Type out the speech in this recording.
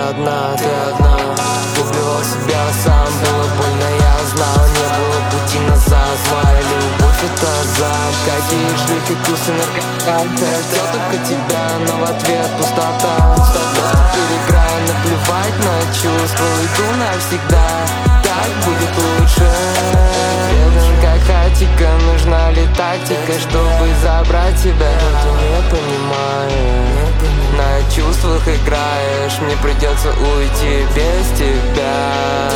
одна, ты одна. Убивал себя сам, было больно, я знал. Не было пути назад, моя любовь это азарт. Какие шлюхи, вкусы, наркотики. Я хотел только тебя, но в ответ пустота. Переиграю, наплевать на чувства, уйду навсегда. Так будет лучше. Бедным как хатика, нужна ли тактика, чтобы забрать тебя? Ты не понимаешь, на чувствах играешь. Мне придется уйти без тебя.